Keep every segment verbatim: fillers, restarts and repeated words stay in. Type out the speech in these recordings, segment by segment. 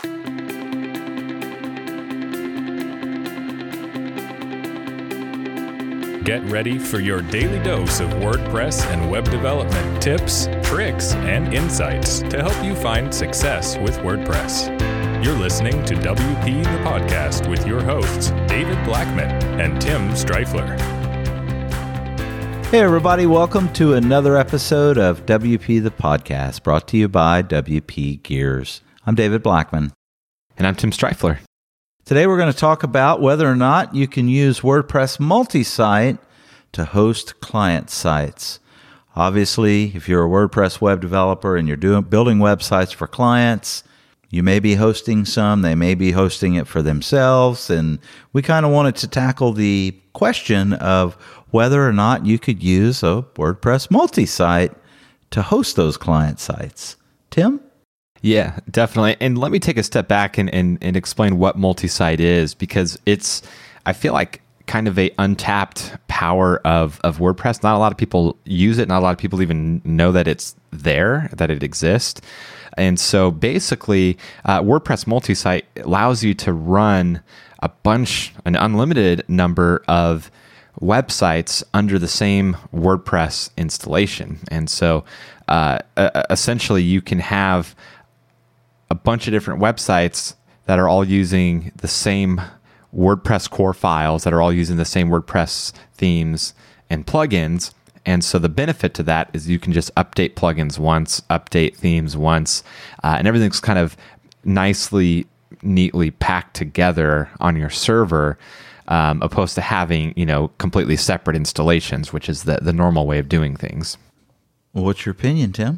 Get ready for your daily dose of WordPress and web development tips, tricks, and insights to help you find success with WordPress. You're listening to W P the Podcast with your hosts, David Blackman and Tim Streifler. Hey everybody, welcome to another episode of W P the Podcast, brought to you by W P Gears. I'm David Blackman. And I'm Tim Streifler. Today we're going to talk about whether or not you can use WordPress multi-site to host client sites. Obviously, if you're a WordPress web developer and you're doing building websites for clients, you may be hosting some, they may be hosting it for themselves, and we kind of wanted to tackle the question of whether or not you could use a WordPress multi-site to host those client sites. Tim? Yeah, definitely. And let me take a step back and, and, and explain what multi-site is, because it's, I feel like, kind of a untapped power of, of WordPress. Not a lot of people use it. Not a lot of people even know that it's there, that it exists. And so basically, uh, WordPress multi-site allows you to run a bunch, an unlimited number of websites under the same WordPress installation. And so uh, uh, essentially you can have a bunch of different websites that are all using the same WordPress core files, that are all using the same WordPress themes and plugins. And so the benefit to that is you can just update plugins once, update themes once, uh, and everything's kind of nicely, neatly packed together on your server, um, opposed to having, you know, completely separate installations, which is the, the normal way of doing things. Well, what's your opinion, Tim?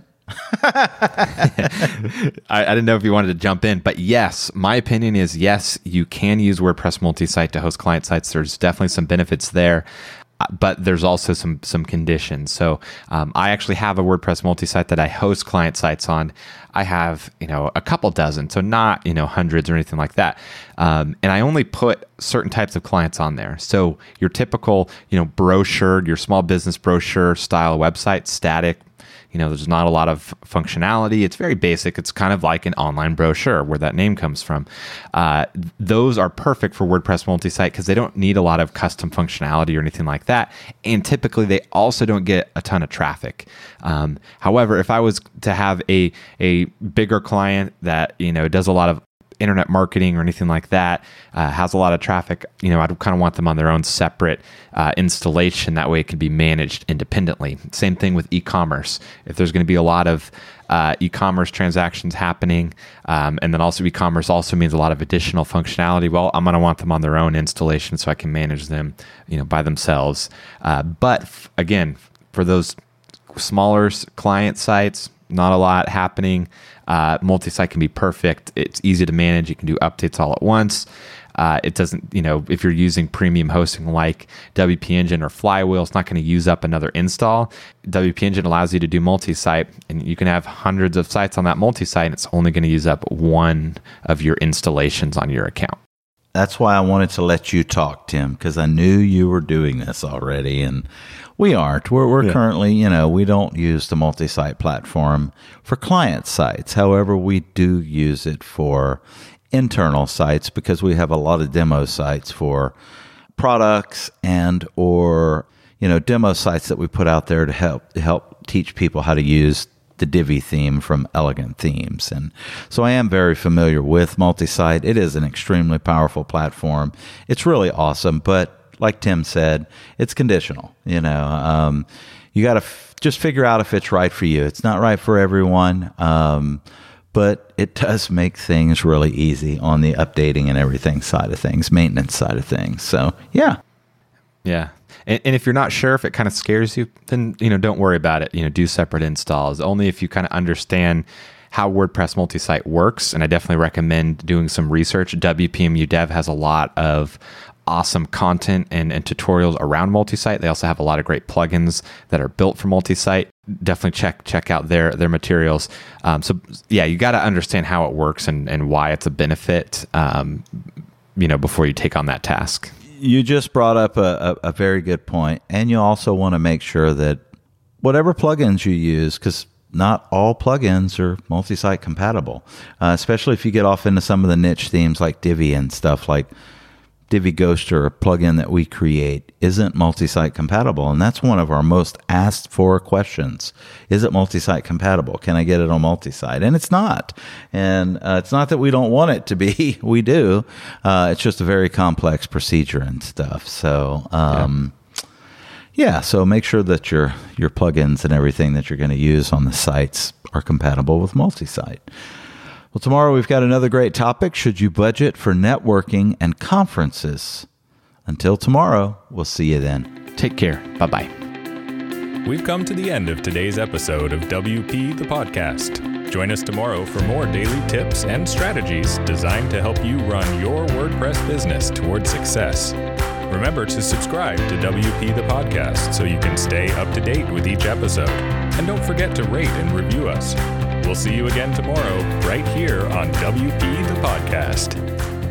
I, I didn't know if you wanted to jump in, but yes, my opinion is yes, you can use WordPress multi-site to host client sites. There's definitely some benefits there, but there's also some some conditions. So um, I actually have a WordPress multi-site that I host client sites on. I have, you know, a couple dozen, so not, you know, hundreds or anything like that. Um, and I only put certain types of clients on there. So your typical, you know, brochure, your small business brochure style website, static. You know, there's not a lot of functionality. It's very basic. It's kind of like an online brochure, where that name comes from. Uh, those are perfect for WordPress multi-site because they don't need a lot of custom functionality or anything like that. And typically, they also don't get a ton of traffic. Um, however, if I was to have a a bigger client that, you know, does a lot of internet marketing or anything like that, uh, has a lot of traffic, you know, I'd kind of want them on their own separate uh, installation. That way it can be managed independently. Same thing with e-commerce. If there's going to be a lot of uh, e-commerce transactions happening, um, and then also e-commerce also means a lot of additional functionality, well, I'm going to want them on their own installation so I can manage them, you know, by themselves. Uh, but f- again, for those smaller client sites, not a lot happening. Uh, multi-site can be perfect. It's easy to manage. You can do updates all at once. Uh, it doesn't, you know, if you're using premium hosting like W P Engine or Flywheel, it's not going to use up another install. W P Engine allows you to do multi-site, and you can have hundreds of sites on that multi-site, and it's only going to use up one of your installations on your account. That's why I wanted to let you talk, Tim, because I knew you were doing this already, and we aren't. We're, we're yeah. currently, you know, we don't use the multi-site platform for client sites. However, we do use it for internal sites because we have a lot of demo sites for products and or, you know, demo sites that we put out there to help to help teach people how to use the Divi theme from Elegant Themes. And so I am very familiar with multi-site. It is an extremely powerful platform. It's really awesome, but like Tim said, it's conditional. You know, um, you got to f- just figure out if it's right for you. It's not right for everyone, um, but it does make things really easy on the updating and everything side of things, maintenance side of things. So, yeah. Yeah. And, and if you're not sure, if it kind of scares you, then, you know, don't worry about it. You know, do separate installs. Only if you kind of understand how WordPress multi-site works. And I definitely recommend doing some research. W P M U Dev has a lot of awesome content and, and tutorials around multi-site. They also have a lot of great plugins that are built for multi-site. Definitely check check out their their materials. Um, so yeah, you got to understand how it works and, and why it's a benefit, um, you know, before you take on that task. You just brought up a, a, a very good point. And you also want to make sure that whatever plugins you use, because not all plugins are multi-site compatible, uh, especially if you get off into some of the niche themes like Divi and stuff. Like Divi Ghoster, a plugin that we create, isn't multi-site compatible, and that's one of our most asked for questions. Is it multi-site compatible? Can I get it on multi-site? And it's not. And uh, it's not that we don't want it to be. We do. Uh, it's just a very complex procedure and stuff. So, um, yeah. yeah, so make sure that your your plugins and everything that you're going to use on the sites are compatible with multi-site. Well, tomorrow we've got another great topic. Should you budget for networking and conferences? Until tomorrow, we'll see you then. Take care. Bye-bye. We've come to the end of today's episode of W P the Podcast. Join us tomorrow for more daily tips and strategies designed to help you run your WordPress business toward success. Remember to subscribe to W P the Podcast so you can stay up to date with each episode. And don't forget to rate and review us. We'll see you again tomorrow, right here on W P the Podcast.